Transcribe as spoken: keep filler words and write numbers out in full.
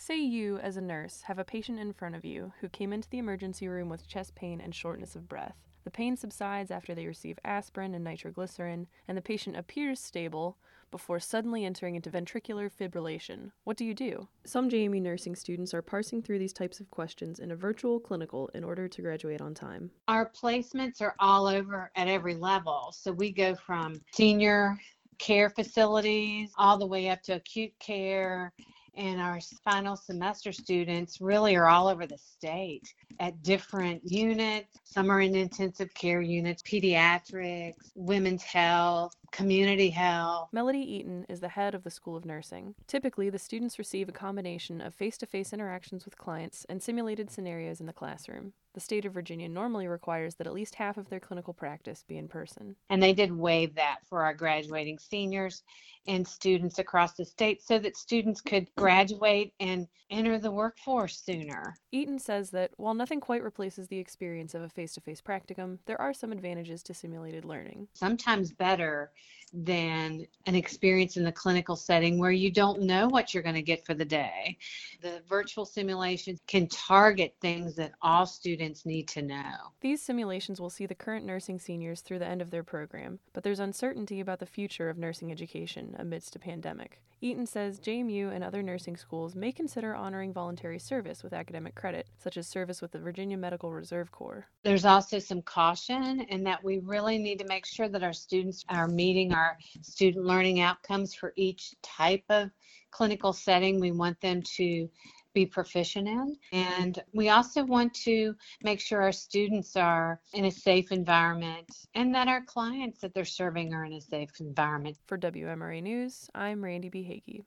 Say you, as a nurse, have a patient in front of you who came into the emergency room with chest pain and shortness of breath. The pain subsides after they receive aspirin and nitroglycerin, and the patient appears stable before suddenly entering into ventricular fibrillation. What do you do? Some J M U nursing students are parsing through these types of questions in a virtual clinical in order to graduate on time. Our placements are all over at every level. So we go from senior care facilities all the way up to acute care. And our final semester students really are all over the state at different units. Some are in intensive care units, pediatrics, women's health, community health. Melody Eaton is the head of the School of Nursing. Typically, the students receive a combination of face-to-face interactions with clients and simulated scenarios in the classroom. The state of Virginia normally requires that at least half of their clinical practice be in person. And they did waive that for our graduating seniors and students across the state so that students could graduate and enter the workforce sooner. Eaton says that while nothing quite replaces the experience of a face-to-face practicum, there are some advantages to simulated learning. Sometimes better than an experience in the clinical setting where you don't know what you're going to get for the day. The virtual simulations can target things that all students need to know. These simulations will see the current nursing seniors through the end of their program, but there's uncertainty about the future of nursing education amidst a pandemic. Eaton says J M U and other nursing schools may consider honoring voluntary service with academic credit, such as service with the Virginia Medical Reserve Corps. There's also some caution in that we really need to make sure that our students are meeting our student learning outcomes for each type of clinical setting we want them to be proficient in. And we also want to make sure our students are in a safe environment and that our clients that they're serving are in a safe environment. For W M R A News, I'm Randy B. Hagee.